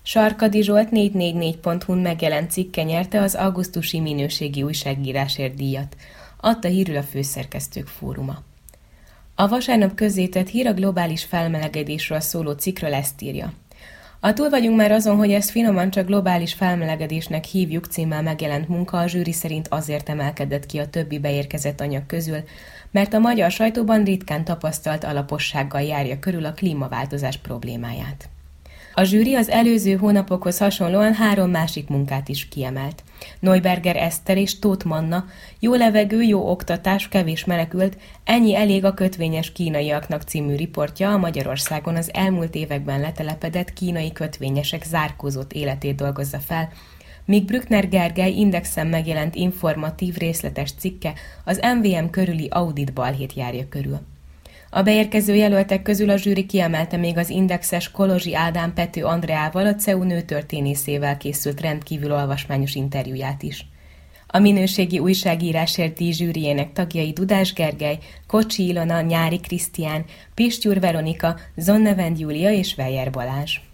Sarkady Zsolt 444.hu-n megjelent cikke nyerte az augusztusi minőségi újságírásért díjat, adta hírül a Főszerkesztők Fóruma. A vasárnap közzétett hír a globális felmelegedésről szóló cikkről ezt írja. A túl vagyunk már azon, hogy ezt finoman csak globális felmelegedésnek hívjuk címmel megjelent munka a zsűri szerint azért emelkedett ki a többi beérkezett anyag közül, mert a magyar sajtóban ritkán tapasztalt alapossággal járja körül a klímaváltozás problémáját. A zsűri az előző hónapokhoz hasonlóan 3 másik munkát is kiemelt. Neuberger Eszter és Tóth Manna, jó levegő, jó oktatás, kevés menekült, ennyi elég a kötvényes kínaiaknak című riportja a Magyarországon az elmúlt években letelepedett kínai kötvényesek zárkózott életét dolgozza fel, míg Brückner Gergely Indexen megjelent informatív részletes cikke az MVM körüli audit balhét járja körül. A beérkező jelöltek közül a zsűri kiemelte még az Indexes Kolozsi Ádám Pető Andreával, a CEU nőtörténészével készült rendkívül olvasmányos interjúját is. A minőségi újságírásért díj zsűriének tagjai Dudás Gergely, Kocsi Ilona, Nyári Krisztián, Pistyúr Veronika, Zonnevend Júlia és Weyer Balázs.